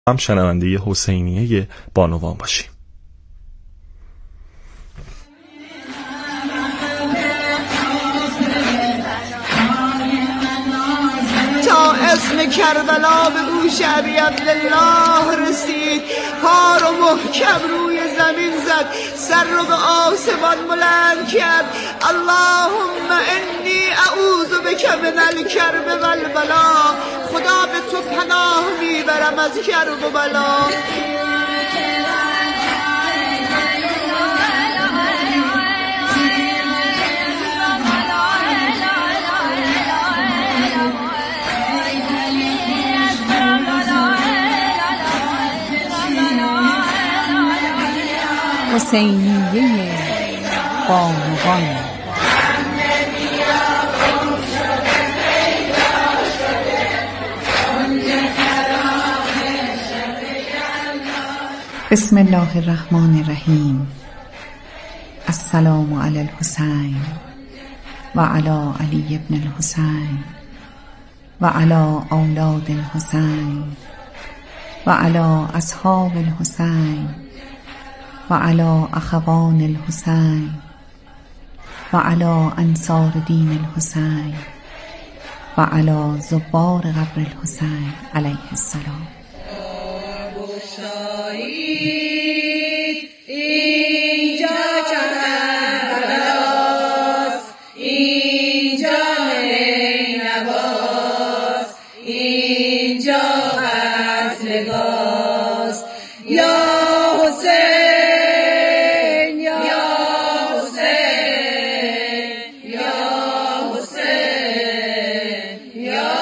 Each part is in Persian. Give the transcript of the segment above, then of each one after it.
هم شنونده حسینیه بانوان باشیم. تا اسم کربلا به گوش ابی عبدالله رسید، پا رو محکم روی زمین زد، سر رو به آسمان بلند کرد. اللهم انی اعوذ بک من الکرب والبلا. خدا به تو پناه میبرم از کرب و بلا. حسینیه بانوان. بسم الله الرحمن الرحیم. السلام علی الحسین و علی علی ابن الحسین و علی اولاد الحسین و علی اصحاب الحسین و علی اخوان الحسین و علی انصار دین الحسین و علی زوار قبر الحسین علیه السلام. اینجا کربلاست، اینجا نینواست، اینجا قتلگاست. یا حسین یا حسین یا حسین یا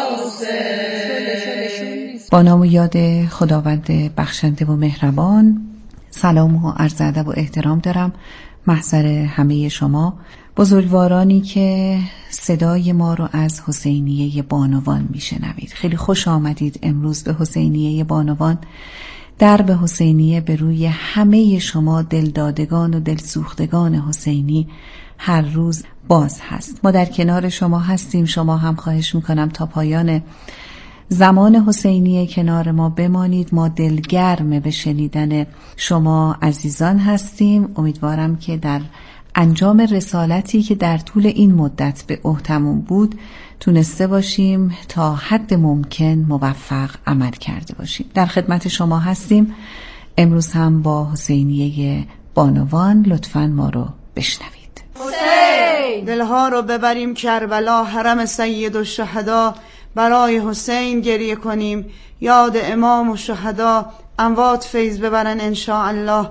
حسین. با نام و یاد خداوند بخشنده و مهربان. سلام و عرض ادب و احترام دارم محضر همه شما بزرگوارانی که صدای ما رو از حسینیه بانوان میشنوید. خیلی خوش آمدید امروز به حسینیه بانوان. درب حسینیه به روی همه شما دلدادگان و دلسوختگان حسینی هر روز باز هست. ما در کنار شما هستیم. شما هم خواهش میکنم تا پایان زمان حسینیه کنار ما بمانید. ما دلگرم به شنیدن شما عزیزان هستیم. امیدوارم که در انجام رسالتی که در طول این مدت به عهدمون بود تونسته باشیم تا حد ممکن موفق عمل کرده باشیم. در خدمت شما هستیم. امروز هم با حسینیه بانوان. لطفاً ما رو بشنوید. حسین دلها رو ببریم کربلا، حرم سید الشهدا، برای حسین گریه کنیم، یاد امام و شهدا، اموات فیض ببرن انشاءالله.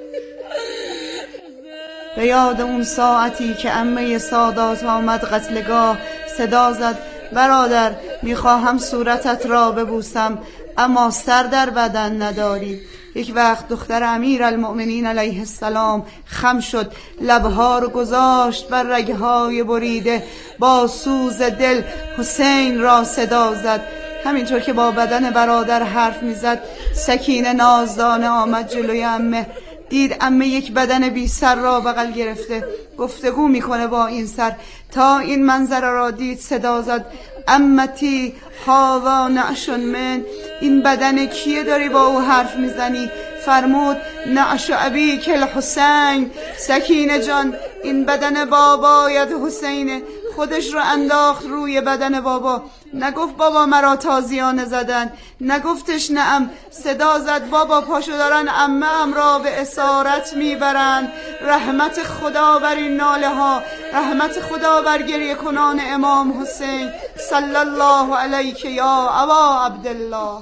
به یاد اون ساعتی که عمه سادات آمد قتلگاه، صدا زد برادر میخواهم صورتت را ببوسم اما سر در بدن نداری. یک وقت دختر امیر المؤمنین علیه السلام خم شد، لبها رو گذاشت بر رگهای بریده، با سوز دل حسین را صدا زد. همینطور که با بدن برادر حرف میزد، سکینه نازدانه آمد جلوی عمه. دید عمه یک بدن بی سر را بغل گرفته، گفتگو میکنه با این سر. تا این منظره را دید صدا زد امتی هاوا نعش من. این بدن کیه داری با او حرف میزنی؟ فرمود نعش ابیک الحسین. سکینه جان این بدن بابایت حسینه. خودش رو انداخت روی بدن بابا. نگفت بابا مرا تازیانه زدن، نگفتش نعم. صدا زد بابا پاشو دارن عمه را به اسارت میبرن. رحمت خدا بر این ناله ها، رحمت خدا بر گریه کنان امام حسین صلی الله علیک یا ابا عبدالله.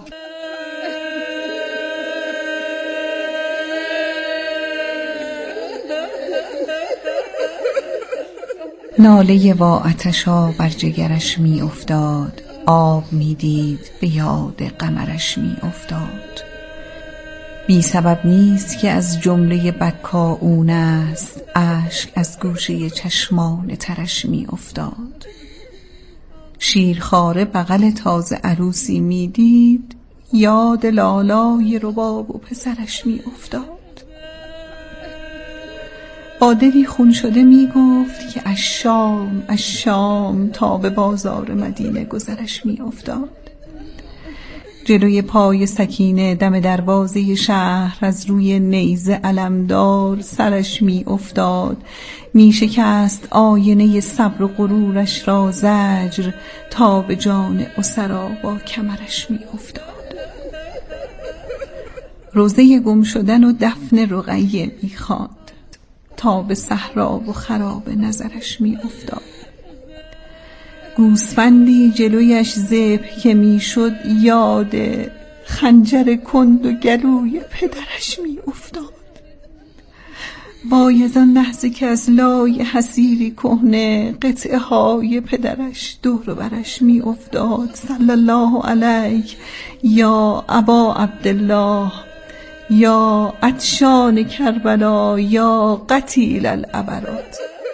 ناله و آتشا بر جگرش می افتاد، آب می دید به یاد قمرش می افتاد. بی سبب نیست که از جمله بکا اون است، اشک از گوشه چشمان ترش می افتاد. شیرخواره بغل تازه عروسی می دید، یاد لالای رباب و پسرش می افتاد. با دلی خون شده می گفت که از شام تا به بازار مدینه گذرش می افتاد. جلوی پای سکینه دم دروازه شهر از روی نیزه علمدار سرش می افتاد، می شکست آینه صبر و غرورش را زجر تا به جان اسرا با کمرش می افتاد. روزه گم شدن و دفن رقیه می خواند تا به صحرا و خراب نظرش می افتاد. گوسفندی جلویش ذبح که می شد یاد خنجر کند و گلوی پدرش می افتاد. وای از آن لحظه که از لای حسیری کهنه قطعه های پدرش دور و برش می افتاد. صلی الله علیک یا ابا عبدالله، یا عطشان کربلا، یا قتیل العبرات.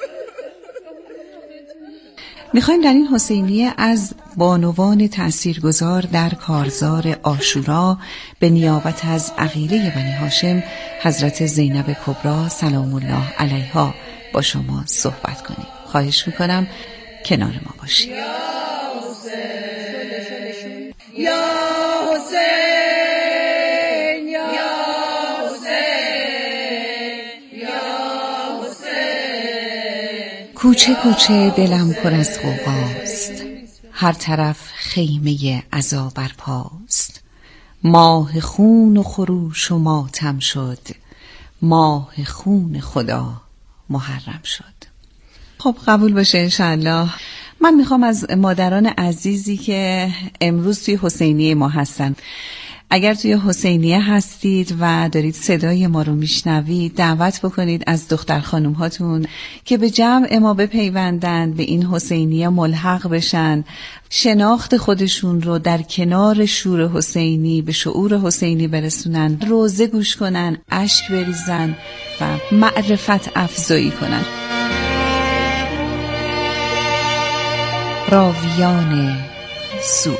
میخوایم در این حسینیه از بانوان تأثیرگذار در کارزار عاشورا به نیابت از عقیله بنی هاشم حضرت زینب کبری سلام الله علیها با شما صحبت کنیم. خواهش میکنم کنار ما باشید. یا حسین یا حسین کوچه کوچه دلم پر از غوغاست، هر طرف خیمه عزا برپاست. ماه خون و خروش و ماتم شد، ماه خون خدا محرم شد. خب قبول باشه انشالله. من میخوام از مادران عزیزی که امروز توی حسینیه ما هستن، اگر توی حسینیه هستید و دارید صدای ما رو میشنوید، دعوت بکنید از دختر خانم هاتون که به جمع ما بپیوندن، به این حسینیه ملحق بشن، شناخت خودشون رو در کنار شور حسینی به شعور حسینی برسونن، روزه گوش کنن، اشک بریزن و معرفت افزایی کنن. راویان سوگ.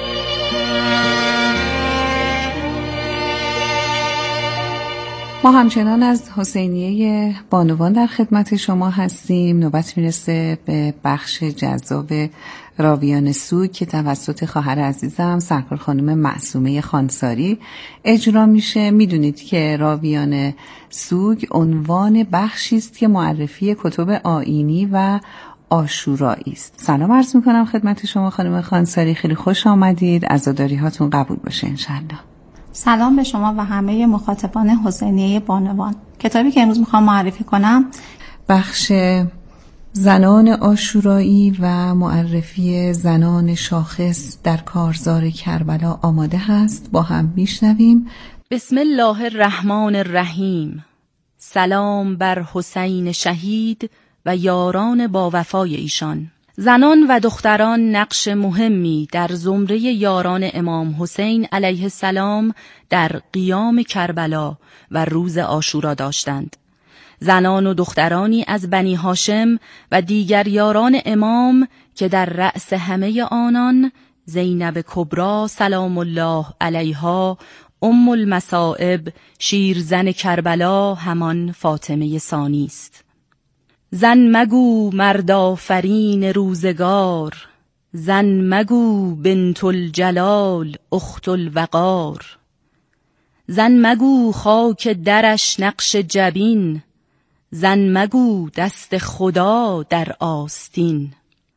ما همچنان از حسینیه بانوان در خدمت شما هستیم. نوبت میرسه به بخش جذاب راویان سوگ که توسط خواهر عزیزم سرکار خانم معصومه خانساری اجرا میشه. میدونید که راویان سوگ عنوان بخشی است که معرفی کتب آیینی و عاشورایی است. سلام عرض میکنم خدمت شما خانم خانساری، خیلی خوش آمدید. عزاداری هاتون قبول باشه انشالله. سلام به شما و همه مخاطبان حسینیه بانوان. کتابی که امروز میخوام معرفی کنم بخش زنان عاشورایی و معرفی زنان شاخص در کارزار کربلا آماده هست. با هم میشنویم. بسم الله الرحمن الرحیم. سلام بر حسین شهید و یاران با وفای ایشان. زنان و دختران نقش مهمی در زمره یاران امام حسین علیه السلام در قیام کربلا و روز عاشورا داشتند. زنان و دخترانی از بنی هاشم و دیگر یاران امام که در رأس همه آنان زینب کبری سلام الله علیها، ام المصائب، شیرزن کربلا، همان فاطمه ثانی است. زن مگو مرد آفرین روزگار، زن مگو بنت الجلال اخت الوقار. زن مگو خاک درش نقش جبین، زن مگو دست خدا در آستین.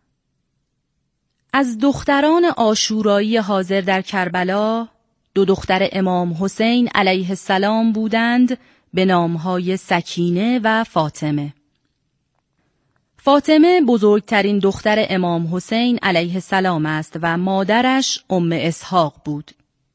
از دختران عاشورایی حاضر در کربلا 2 دختر امام حسین علیه السلام بودند به نامهای سکینه و فاطمه. فاطمه بزرگترین دختر امام حسین علیه السلام است و مادرش ام اسحاق بود.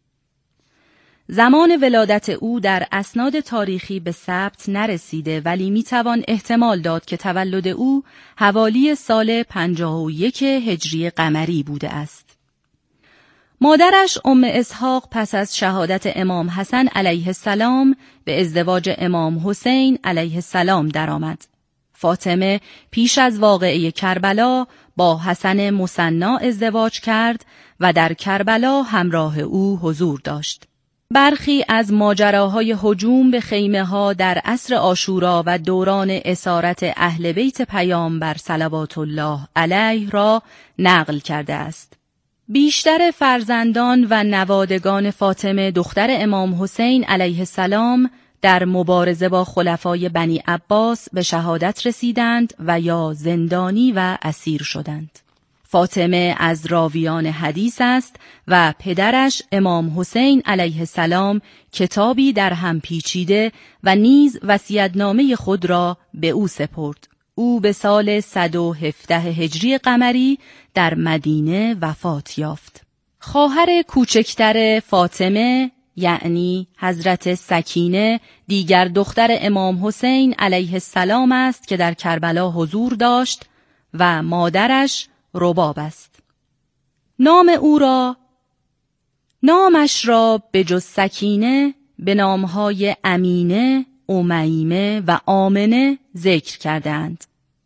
زمان ولادت او در اسناد تاریخی به ثبت نرسیده، ولی میتوان احتمال داد که تولد او حوالی سال 51 هجری قمری بوده است. مادرش ام اسحاق پس از شهادت امام حسن علیه السلام به ازدواج امام حسین علیه السلام درآمد. فاطمه پیش از واقعه کربلا با حسن مثنا ازدواج کرد و در کربلا همراه او حضور داشت. برخی از ماجراهای هجوم به خیمه‌ها در عصر عاشورا و دوران اسارت اهل بیت پیامبر صلوات الله علیه را نقل کرده است. بیشتر فرزندان و نوادگان فاطمه دختر امام حسین علیه السلام در مبارزه با خلفای بنی عباس به شهادت رسیدند و یا زندانی و اسیر شدند. فاطمه از راویان حدیث است و پدرش امام حسین علیه السلام کتابی در هم پیچیده و نیز وصیت‌نامه خود را به او سپرد. او به سال 117 هجری قمری در مدینه وفات یافت. خواهر کوچکتر فاطمه یعنی حضرت سکینه دیگر دختر امام حسین علیه السلام است که در کربلا حضور داشت و مادرش رباب است. نامش را به جز سکینه به نامهای امینه، امیمه و آمنه ذکر کردند.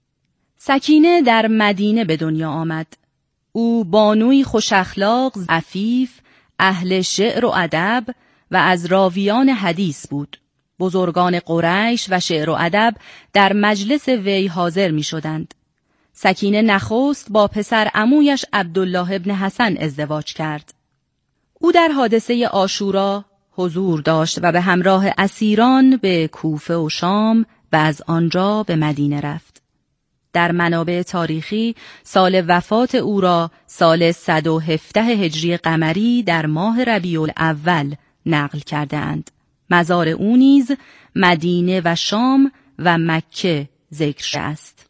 سکینه در مدینه به دنیا آمد. او بانوی خوش اخلاق، عفیف، اهل شعر و ادب و از راویان حدیث بود. بزرگان قریش و شعر و ادب در مجلس وی حاضر می شدند. سکینه نخست با پسر عمویش عبدالله ابن حسن ازدواج کرد. او در حادثه عاشورا حضور داشت و به همراه اسیران به کوفه و شام و از آنجا به مدینه رفت. در منابع تاریخی سال وفات او را سال 117 هجری قمری در ماه ربیع الاول نقل کرده‌اند. مزار او نیز مدینه و شام و مکه ذکر است.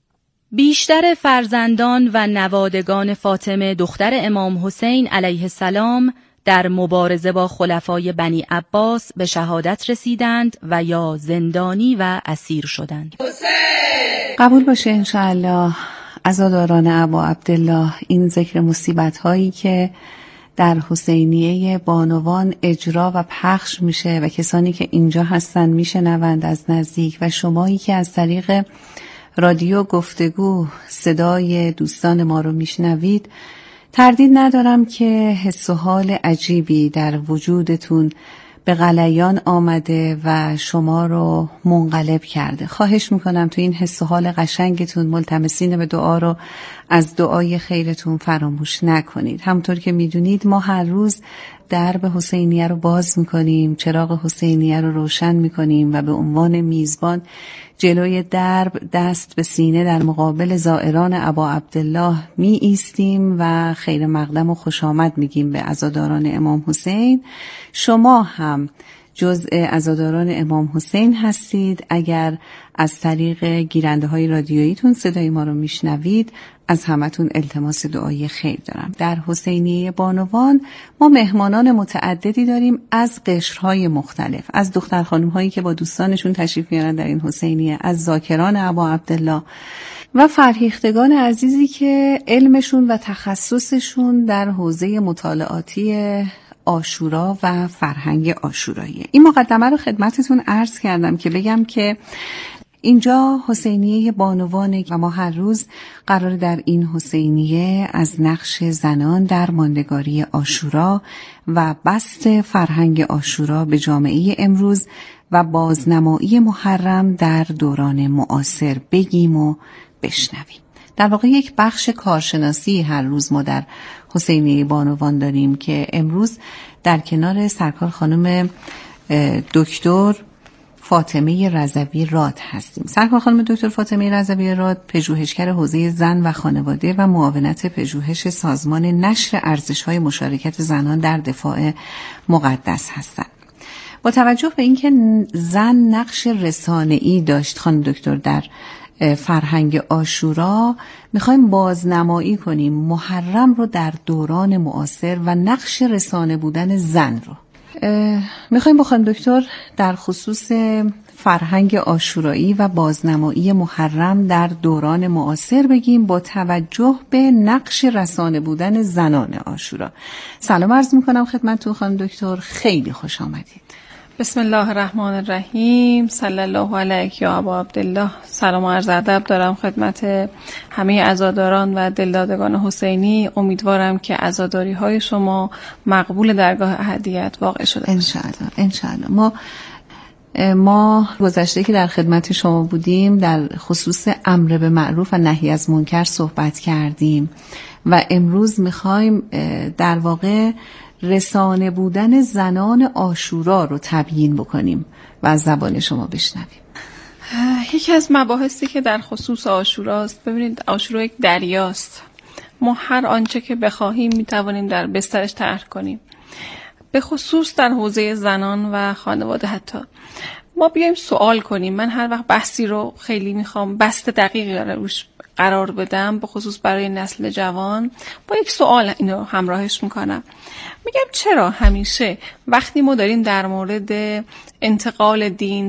بیشتر فرزندان و نوادگان فاطمه دختر امام حسین علیه السلام در مبارزه با خلفای بنی عباس به شهادت رسیدند و یا زندانی و اسیر شدند. قبول باشه انشاءالله عزاداران ابا عبدالله، این ذکر مصیبت هایی که در حسینیه بانوان اجرا و پخش میشه و کسانی که اینجا هستن میشنوند از نزدیک و شمایی که از طریق رادیو گفتگو صدای دوستان ما رو میشنوید، تردید ندارم که حس و حال عجیبی در وجودتون به غلیان آمده و شما رو منقلب کرده. خواهش میکنم تو این حس و حال قشنگتون ملتمسین به دعا رو از دعای خیرتون فراموش نکنید. همونطور که میدونید ما هر روز درب حسینیه رو باز میکنیم، چراغ حسینیه رو روشن میکنیم و به عنوان میزبان جلوی درب دست به سینه در مقابل زائران ابا عبدالله می ایستیم و خیر مقدم و خوش آمد میگیم به عزاداران امام حسین. شما هم جزء عزاداران امام حسین هستید. اگر از طریق گیرنده های رادیوییتون صدای ما رو میشنوید، از همتون التماس دعای خیر دارم. در حسینیه بانوان ما مهمانان متعددی داریم از قشرهای مختلف، از دختر خانم هایی که با دوستانشون تشریف میارن در این حسینیه، از ذاکران ابا عبدالله و فرهیختگان عزیزی که علمشون و تخصصشون در حوزه مطالعاتی عاشورا و فرهنگ عاشورایی. این مقدمه رو خدمتتون عرض کردم که بگم که اینجا حسینیه بانوانه و ما هر روز قرار در این حسینیه از نقش زنان در ماندگاری عاشورا و بسط فرهنگ عاشورا به جامعه امروز و بازنمایی محرم در دوران معاصر بگیم و بشنویم. در واقع یک بخش کارشناسی هر روز ما در حسینیه بانوان داریم که امروز در کنار سرکار خانم دکتر فاطمه رضوی راد هستیم. سرکار خانم دکتر فاطمه رضوی راد پژوهشگر حوزه زن و خانواده و معاونت پژوهش سازمان نشر ارزش‌های مشارکت زنان در دفاع مقدس هستند. با توجه به اینکه زن نقش رسانه‌ای داشت خانم دکتر در فرهنگ عاشورا، میخوایم بازنمایی کنیم محرم رو در دوران معاصر و نقش رسانه بودن زن رو. میخوایم با خانم دکتر در خصوص فرهنگ عاشورایی و بازنمایی محرم در دوران معاصر بگیم با توجه به نقش رسانه بودن زنان عاشورا. سلام عرض میکنم خدمتتون خانم دکتر، خیلی خوش آمدید. بسم الله الرحمن الرحیم. صلی الله علیک یا ابا عبدالله. سلام و عرض ادب دارم خدمت همه عزاداران و دلدادگان حسینی. امیدوارم که عزاداری های شما مقبول درگاه احدیت واقع شده انشاءالله. ما ما گذشته که در خدمت شما بودیم در خصوص امر به معروف و نهی از منکر صحبت کردیم و امروز میخوایم در واقع رسانه بودن زنان عاشورا رو تبیین بکنیم و از زبان شما بشنویم. یکی از مباحثی که در خصوص عاشوراست، ببینید عاشورا یک دریاست. ما هر آنچه که بخواهیم میتوانیم در بسترش طرح کنیم، به خصوص در حوزه زنان و خانواده. حتی ما بیایم سوال کنیم. من هر وقت بحثی رو خیلی میخوام بست دقیقی روش قرار بدم، به خصوص برای نسل جوان، با یک سوال اینو همراهش میکنم. میگم چرا همیشه وقتی ما داریم در مورد انتقال دین،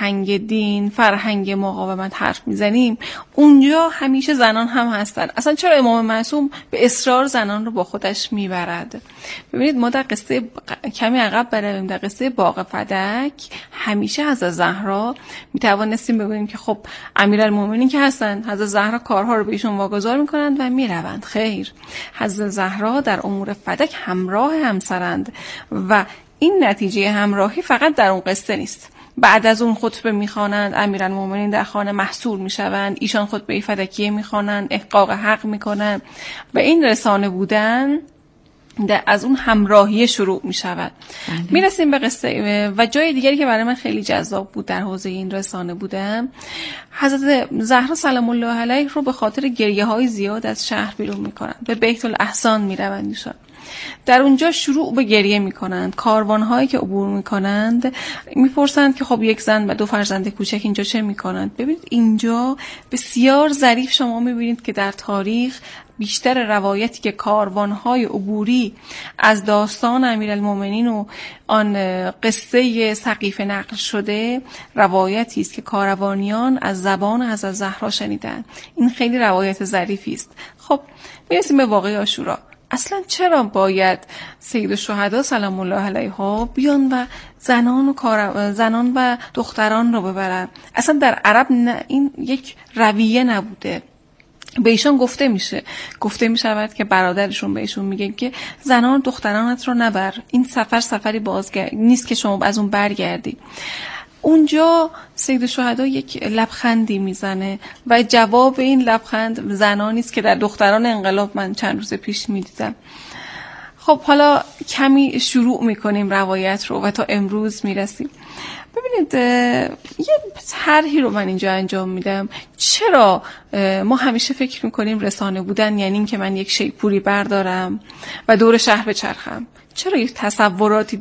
فرهنگ مقاومت حرف میزنیم، اونجا همیشه زنان هم هستن؟ اصلا چرا امام معصوم به اصرار زنان رو با خودش میبرد؟ ببینید ما در قصه کمی عقب برویم، در قصه باغ فدک همیشه حضرت زهرا میتوانستیم بگوییم که خب امیرالمومنین که هستن، حضرت زهرا کارها رو به ایشون واگذار میکنند و میروند. خیر، حضرت زهرا در امور فدک همراه همسرند و این نتیجه همراهی فقط در اون قصه نیست. بعد از اون خطبه میخوانند، امیرالمومنین در خانه محصور میشوند، ایشان خطبه فدکیه میخوانند، احقاق حق میکنند و این رسانه بودن از اون همراهی شروع میشود. میرسیم به قصه و جای دیگری که برای من خیلی جذاب بود در حوزه این رسانه بودن، حضرت زهرا سلام الله علیها رو به خاطر گریه های زیاد از شهر بیرون میکنند، به بیت الاحسان میروند ایشان. در اونجا شروع به گریه میکنند. کاروانهایی که عبور میکنند میپرسند که خب یک زن و 2 فرزند کوچک اینجا چه میکنند؟ ببینید اینجا بسیار ظریف شما میبینید که در تاریخ بیشتر روایتی که کاروانهای عبوری از داستان امیرالمومنین و آن قصه سقیفه نقل شده، روایتی است که کاروانیان از زبان حضرت زهرا شنیدند. این خیلی روایت ظریفی است. خب میرسیم به واقعه عاشورا. اصلا چرا باید سید الشهدا سلام الله علیها بیان و زنان و دختران رو ببرن؟ اصلا در عرب این یک رویه نبوده. به ایشان گفته میشود که برادرشون بهشون میگه که زنان دخترانت رو نبر، این سفری نیست که شما از اون برگردی. اونجا سید الشهدا یک لبخندی میزنه و جواب این لبخند زنانی است که در دختران انقلاب من چند روز پیش میدیدم. خب حالا کمی شروع میکنیم روایت رو و تا امروز میرسیم. ببینید یه طرحی رو من اینجا انجام میدم. چرا ما همیشه فکر میکنیم رسانه بودن یعنی این که من یک شیپوری بردارم و دور شهر بچرخم؟ چرا یک تصوراتی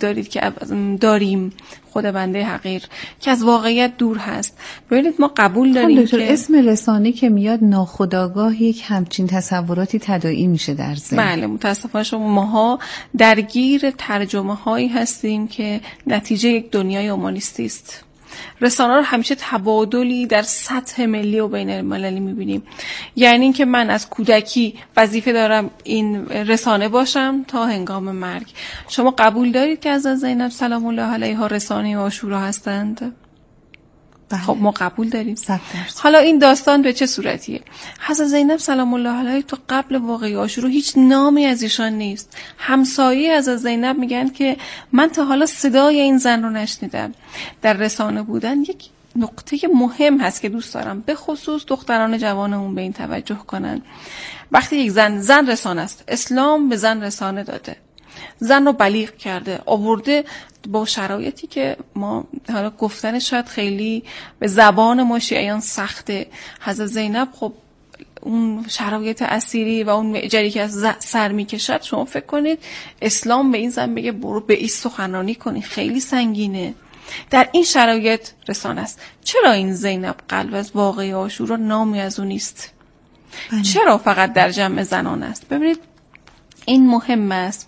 داریم خود بنده حقیر که از واقعیت دور هست؟ ببینید ما قبول داریم که اسم رسانه که میاد ناخودآگاه یک همچین تصوراتی تداعی میشه در ذهن. بله، متاسفانه شما ماها درگیر ترجمه هایی هستیم که نتیجه یک دنیای اومانیستی است. رسانه رو همیشه تبادلی در سطح ملی و بین المللی میبینیم. یعنی این که من از کودکی وظیفه دارم این رسانه باشم تا هنگام مرگ. شما قبول دارید که حضرت زینب سلام الله علیها رسانه عاشورا هستند؟ خب ما قبول داریم. حالا این داستان به چه صورتیه؟ حضرت زینب سلام الله علیها تو قبل واقعه عاشورا هیچ نامی از ایشان نیست. همسایه حضرت زینب میگن که من تا حالا صدای این زن رو نشنیدم. در رسانه بودن یک نقطه مهم هست که دوست دارم به خصوص دختران جوانمون به این توجه کنن. وقتی یک زن رسانه است، اسلام به زن رسانه داده، زن رو بلیغ کرده، آورده با شرایطی که ما حالا گفتنش شاید خیلی به زبان ما شیعیان سخته. حضرت زینب خب اون شرایط اسیری و اون معجری که از سر میکشد، شما فکر کنید اسلام به این زن بگه برو به این سخنرانی کنی، خیلی سنگینه. در این شرایط رسانه است. چرا این زینب قلب از واقعه عاشورا نامی از اون نیست؟ چرا فقط در جمع زنان است؟ ببینید این مهم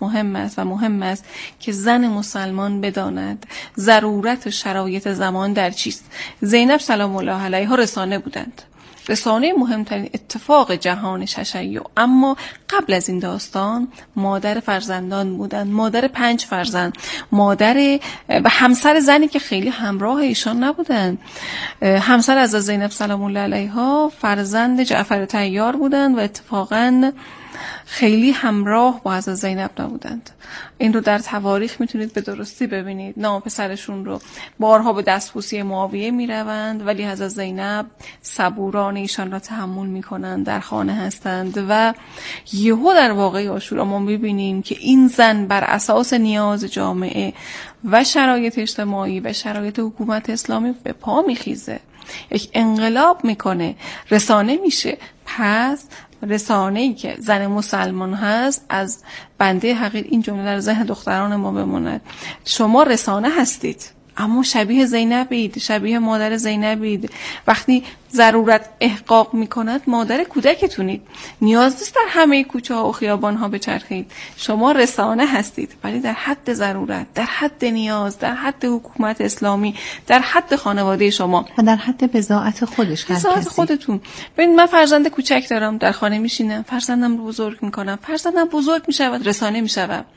است که زن مسلمان بداند ضرورت و شرایط زمان در چیست. زینب سلام الله علیها رسانه بودند، رسانه مهمترین اتفاق جهان تشیع، اما قبل از این داستان مادر فرزندان بودند، مادر 5 فرزند، مادر و همسر زنی که خیلی همراه ایشان نبودند. همسر از زینب سلام الله علیها فرزند جعفر طیار بودند و اتفاقاً خیلی همراه با حضرت زینب نبودند. این رو در تواریخ میتونید به درستی ببینید. نام پسرشون رو بارها به دستبوسی معاویه میروند، ولی حضرت زینب صبورانه ایشان را تحمل میکنند، در خانه هستند و یهو در واقعه عاشورا ما میبینیم که این زن بر اساس نیاز جامعه و شرایط اجتماعی و شرایط حکومت اسلامی به پا میخیزه، یک انقلاب میکنه، رسانه میشه. پس رسانه‌ای که زن مسلمان هست، از بنده حقیر این جمله در ذهن دختران ما بماند: شما رسانه هستید، اما شبیه زینبید، شبیه مادر زینبید. وقتی ضرورت احقاق میکند مادر کودکتونید، نیاز نیست در همه کوچه ها و خیابان ها بچرخید. شما رسانه هستید، ولی در حد ضرورت، در حد نیاز، در حد حکومت اسلامی، در حد خانواده شما و در حد بضاعت خودش. بضاعت خودتون. ببین من فرزند کوچک دارم، در خانه میشینم، فرزندم رو بزرگ میکنم، فرزندم بزرگ میشود، رسانه میشود.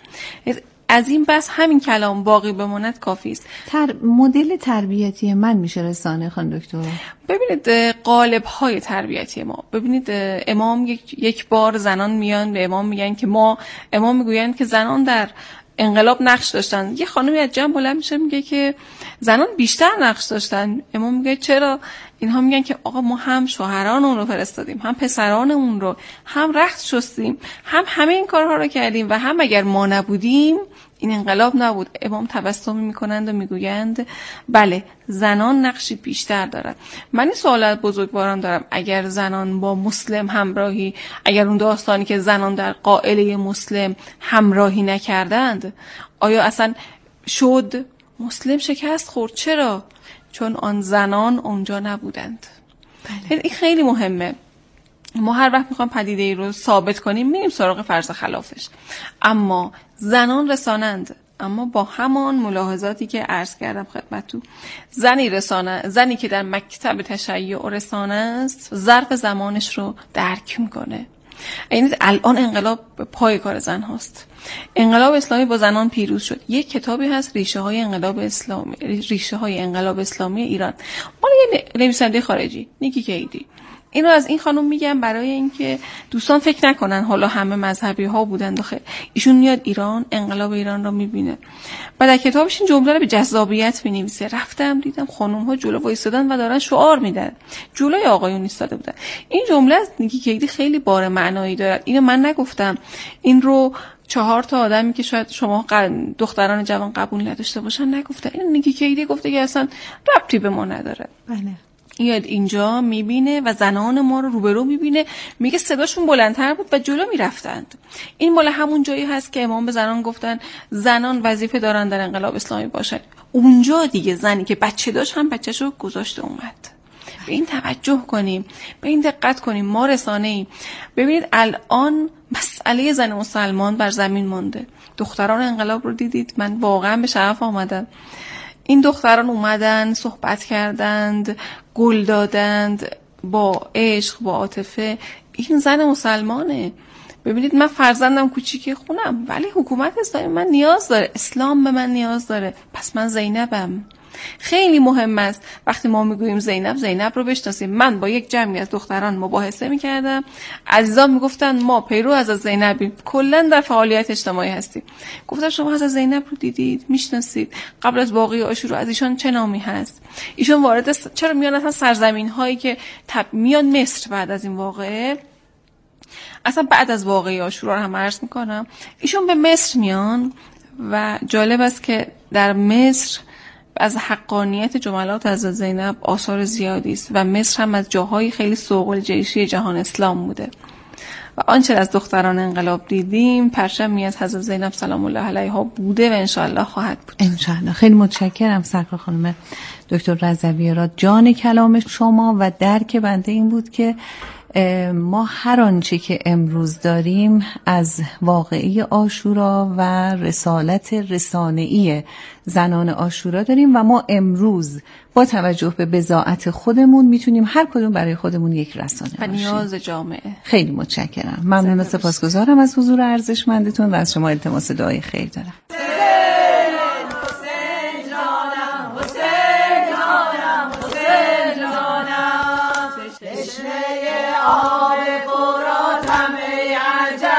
از این بس همین کلام باقی بماند کافی است. مدل تربیتی من میشه رسانه خانم دکتر؟ ببینید قالب های تربیتی ما، ببینید امام یک بار زنان میان به امام میگن که امام میگویند که زنان در انقلاب نقش داشتن. یه خانمی از جمع بلند میشه میگه که زنان بیشتر نقش داشتن. امام میگه چرا؟ اینها میگن که آقا ما هم شوهران اون رو فرستادیم، هم پسران اون رو، هم رخت شستیم، هم همه این کارها رو کردیم و هم اگر ما نبودیم این انقلاب نبود. امام تبسم میکنند و میگویند بله زنان نقشی بیشتر دارند. من این سوال از بزرگواران دارم: اگر زنان با مسلم همراهی، اگر اون داستانی که زنان در قائله مسلم همراهی نکردند، آیا اصلا شد؟ مسلم شکست خورد. چرا؟ چون آن زنان اونجا نبودند. بله. این خیلی مهمه. ما هر وقت میخوام پدیده ای رو ثابت کنیم میریم سراغ فرض خلافش، اما زنان رسانند، اما با همان ملاحظاتی که عرض کردم خدمتتون. زنی که در مکتب تشیع رسانه است، ظرف زمانش رو درک میکنه. یعنی الان انقلاب به پای کار زن هاست. انقلاب اسلامی با زنان پیروز شد. یک کتابی هست ریشه های انقلاب اسلامی ایران، مال یه نویسنده خارجی، نیکی کیدی. اینو از این خانم میگم برای اینکه دوستان فکر نکنن حالا همه مذهبی ها بودن داخل. ایشون میاد ایران، انقلاب ایران رو میبینه و در کتابش این جمله رو به جذابیت مینویسه: رفتم دیدم خانم ها جلو وایسادن و دارن شعار میدن، جلوی آقایون ایستاده بودن. این جمله از نیکی کیدی خیلی بار معنایی دارد. اینو من نگفتم، این رو 4 تا آدمی که شاید شما دختران جوان قبول نداشته باشن نگفتن. این نیکی کیدی گفته که اصلا ربطی به ما نداره. بله. یاد اینجا میبینه و زنان ما رو روبرو میبینه، میگه صداشون بلندتر بود و جلو میرفتند. این مال همون جایی هست که امام به زنان گفتن زنان وظیفه دارن در انقلاب اسلامی باشن. اونجا دیگه زنی که بچه داشت هم بچه‌شو گذاشته اومد. به این توجه کنیم، به این دقت کنیم. ما رسانه ایم. ببینید الان مسئله زن مسلمان بر زمین مونده. دختران انقلاب رو دیدید؟ من واقعا به شرف آمدم. این دختران اومدن، صحبت کردند، گل دادند، با عشق، با عاطفه. این زن مسلمانه. ببینید من فرزندم کوچیک خونم، ولی حکومت اسلامی من نیاز داره، اسلام به من نیاز داره، پس من زینبم. خیلی مهم است وقتی ما میگوییم زینب رو بشناسیم. من با یک جمعی از دختران مباحثه میکردم، عزیزان میگفتن ما پیرو از زینبیم، کلا در فعالیت اجتماعی هستیم. گفتم شما از زینب رو دیدید، میشناسید؟ قبل از واقعه عاشورا از ایشان چه نامی هست؟ ایشان وارد چرا میان اصلا سرزمین هایی که میان مصر بعد از این واقعه، اصلا بعد از واقعه عاشورا رو هم عرض میکنم، ایشون به مصر میان و جالب است که در مصر از حقانیت جملات از زینب آثار زیادی است و مصر هم از جاهای خیلی سوق الجیشی جهان اسلام بوده و آنچه از دختران انقلاب دیدیم پرچمی از حضرت زینب سلام الله علیها بوده و انشاءالله خواهد بود. انشاءالله. خیلی متشکرم سرکار خانم دکتر رضوی را. جان کلام شما و درک بنده این بود که ما هر آنچه که امروز داریم از واقعه عاشورا و رسالت رسانه‌ای زنان عاشورا داریم و ما امروز با توجه به بضاعت خودمون میتونیم هر کدوم برای خودمون یک رسانه و نیاز جامعه. خیلی متشکرم. ممنون و سپاسگزارم از حضور ارزشمندتون و از شما التماس دعای خیر دارم. آب فرات همه عجب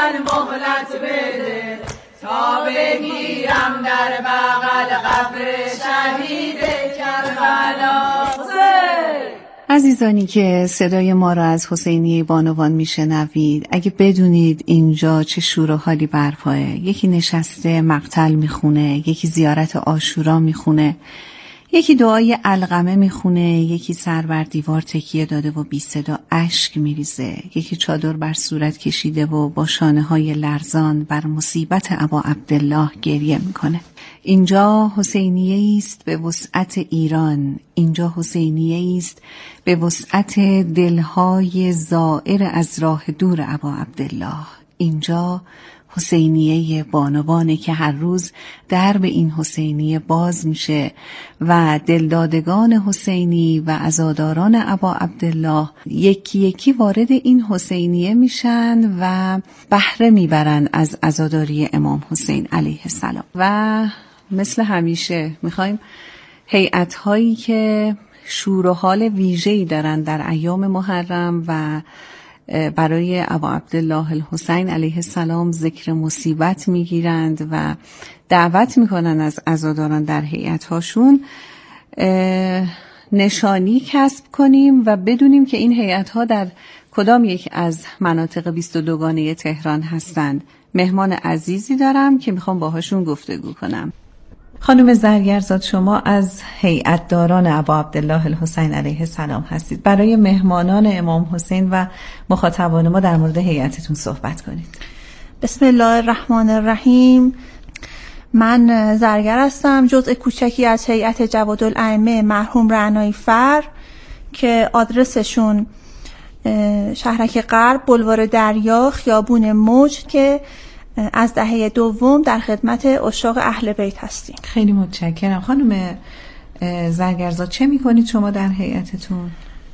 قبر شهید کربلا. عزیزانی که صدای ما را از حسینیه بانوان میشنوید، اگه بدونید اینجا چه شور و حالی برپاه، یکی نشسته مقتل میخونه، یکی زیارت عاشورا میخونه، یکی دعای علقمه میخونه، یکی سر بر دیوار تکیه داده و بی صدا اشک میریزه، یکی چادر بر صورت کشیده و با شانه های لرزان بر مصیبت ابا عبدالله گریه میکنه. اینجا حسینیه است به وسعت ایران، اینجا حسینیه است به وسعت دلهای زائر از راه دور ابا عبدالله. اینجا حسینیه بانوانه که هر روز درب این حسینیه باز میشه و دلدادگان حسینی و عزاداران ابا عبدالله یکی یکی وارد این حسینیه میشن و بهره میبرن از عزاداری امام حسین علیه السلام. و مثل همیشه میخوایم هیئت‌هایی که شور و حال ویژه‌ای دارن در ایام محرم و برای ابا عبدالله الحسین علیه السلام ذکر مصیبت میگیرند و دعوت میکنن از عزاداران در هیئت‌هاشون نشانی کسب کنیم و بدونیم که این هیئت‌ها در کدام یک از مناطق 22گانه تهران هستند. مهمان عزیزی دارم که میخوام باهاشون گفتگو کنم. خانم زرگرزاد، شما از هیئت‌داران ابا عبدالله الحسین علیه السلام هستید. برای مهمانان امام حسین و مخاطبان ما در مورد هیئتتون صحبت کنید. بسم الله الرحمن الرحیم. من زرگر هستم، جزء کوچکی از هیئت جوادالائمه مرحوم رعنایی فر که آدرسشون شهرک غرب، بلوار دریا، خیابون موج که از دهه دوم در خدمت عشاق اهل بیت هستیم. خیلی متشکرم. خانم زرگرزاد، چه میکنید شما در هیئتتون؟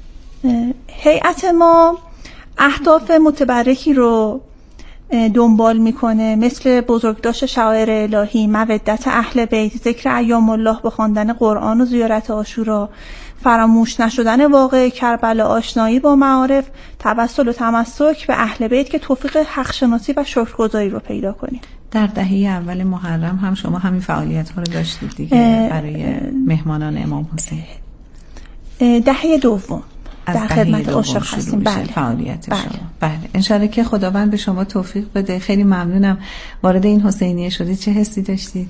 هیئت ما اهداف متبرکی رو دنبال میکنه، مثل بزرگداشت شعائر الهی، مودت اهل بیت، ذکر ایام الله با خواندن قرآن و زیارت عاشورا، فراموش نشدن واقعه کربلا، آشنایی با معارف، توسل و تمسک به اهل بیت که توفیق حق شناسی و شکرگزاری رو پیدا کنیم. در دهه اول محرم هم شما همین فعالیت ها رو داشتید دیگه برای مهمانان امام حسین. دهه دوم در خدمت عشاق هستیم. بله. فعالیت شما. بله. انشالله که خداوند به شما توفیق بده. خیلی ممنونم. وارد این حسینیه شدید، چه حسی داشتید؟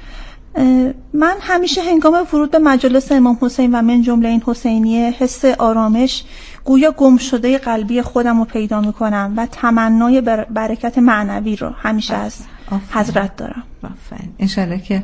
من همیشه هنگام ورود به مجلس امام حسین و من جمله این حسینیه حس آرامش، گویا گم شده قلبی خودم رو پیدا میکنم و تمنای برکت معنوی رو همیشه از حضرت دارم. آفرین. انشالله که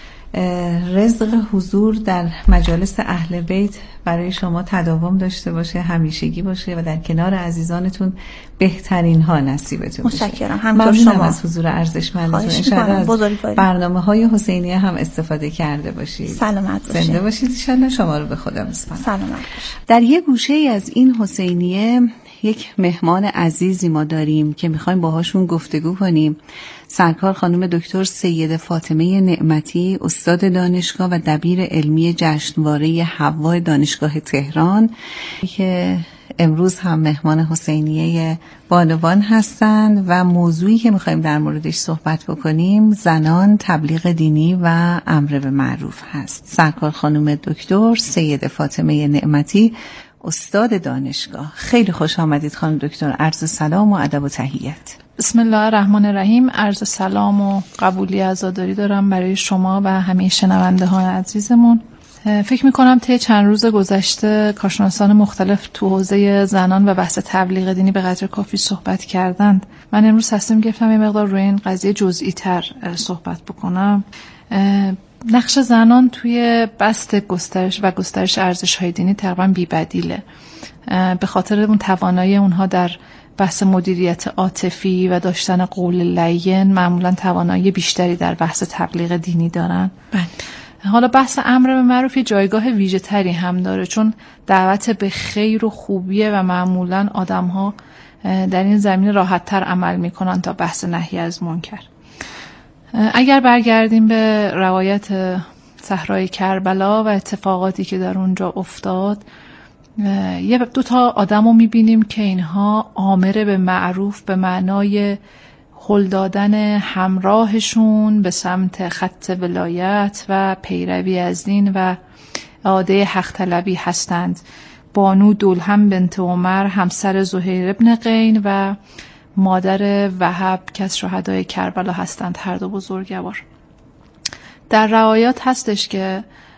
رزق حضور در مجالس اهل بیت برای شما تداوم داشته باشه، همیشگی باشه و در کنار عزیزانتون بهترین ها نصیبتون بشه. متشکرم. همینطور شما از حضور ارزشمندتون. انشالله از برنامه‌های حسینیه هم استفاده کرده باشید. سلامت باشید. زنده باشید. انشالله شما رو به خدا میسپارم. سلامت باشید. در یک گوشه از این حسینیه یک مهمان عزیزی ما داریم که میخوایم باهاشون گفتگو کنیم. سرکار خانم دکتر سید فاطمه نعمتی، استاد دانشگاه و دبیر علمی جشنواره حوا دانشگاه تهران که امروز هم مهمان حسینیه بانوان هستند و موضوعی که میخوایم در موردش صحبت بکنیم زنان، تبلیغ دینی و امر به معروف هست. سرکار خانم دکتر سید فاطمه نعمتی، استاد دانشگاه. خیلی خوش آمدید خانم دکتر. عرض سلام و ادب و تحیت. بسم الله الرحمن الرحیم. عرض سلام و قبولی عزاداری دارم برای شما و همه شنونده های عزیزمون. فکر میکنم طی چند روز گذشته کارشناسان مختلف تو حوزه زنان و بحث تبلیغ دینی به قدر کافی صحبت کردند. من امروز تصمیم گرفتم یه مقدار روی این قضیه جزئی تر صحبت بکنم. نقش زنان توی بسط گسترش ارزش‌های دینی تقریباً بی‌بدیله. به خاطر اون توانایی اونها در بحث مدیریت عاطفی و داشتن قول لین معمولاً توانایی بیشتری در بحث تبلیغ دینی دارن. حالا بحث امر به معروف یه جایگاه ویژه تری هم داره، چون دعوت به خیر و خوبیه و معمولاً آدم‌ها در این زمینه راحت‌تر عمل می‌کنن تا بحث نهی از منکر. اگر برگردیم به روایت صحرای کربلا و اتفاقاتی که در اونجا افتاد، دو تا آدم رو میبینیم که اینها آمر به معروف به معنای هل دادن همراهشون به سمت خط ولایت و پیروی از دین و اعاده حق طلبی هستند. بانو دولهم بنت عمر همسر زهیر ابن قین و مادر وهب که از شهدای کربلا هستند، هر دو بزرگوار. در روایات هستش که